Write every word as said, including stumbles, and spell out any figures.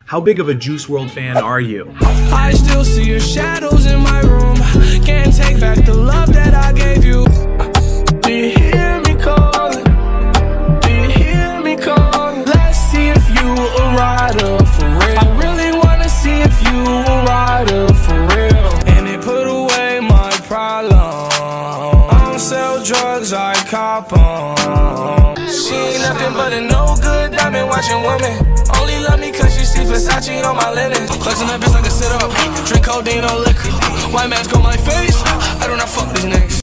How big of a Juice world fan are you? I still see your shadows in my room. Can't take back the love that I gave you. Do you hear me calling? Do you hear me calling? Let's see if you a rider for real. I really wanna see if you a rider for real. And it put away my problem. I don't sell drugs, I cop 'em. She ain't nothing but a no good diamond watching woman. Only love me cause she see Versace on my linen. Flexing that bitch like a sit up. Drink codeine or liquor. White mask on my face. I do not fuck these niggas.